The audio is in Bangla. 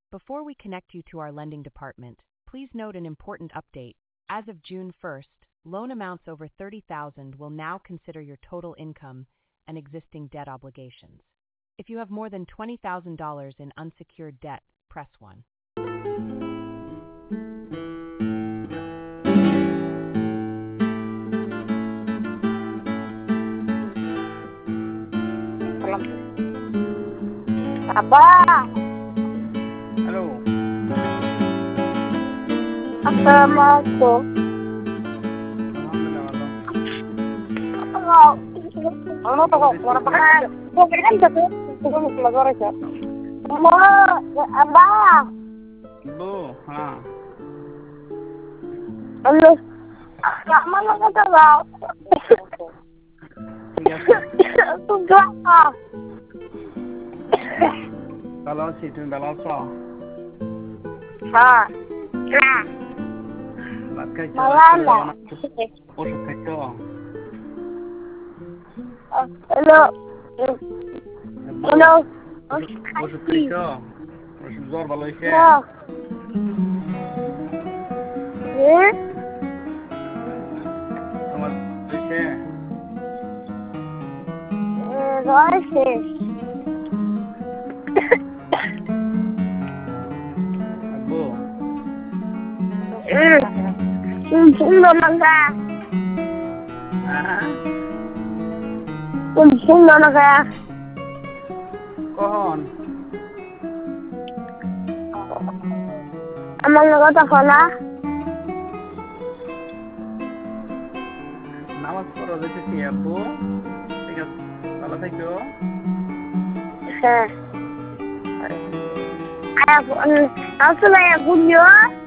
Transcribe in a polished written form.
Before we connect you to our lending department, please note an important update. As of June 1st, loan amounts over $30,000 will now consider your total income and existing debt obligations. If you have more than $20,000 in unsecured debt, press 1. Abah, Halo, assalamualaikum. alhamdulillah. Ano to ko? Wala pa ka. Ko kailan ka to? Ko mo magora siya. Mo, abah. Bu, ha. Ano? Mana ka taga? ঠিক আছে। Tuga. ভালো আছি, তুমি ভালো আছো? Ha. ভাত খাইছো? Malala. ওষুধ খাইছো? Hello. Hello. ওষুধ খাইছো? ওষুধ জ্বর ভালো হয়েছে? Eh? তোমার হয়েছে? Roche. আব্বু, Sundo naga. হ্যাঁ? Sundo naga. কখন? Amang naga takona. নামাজ পড়া যেতেছি আব্বু। ঠিক আছে, ভালো থাকো। Aku na ya bunyo.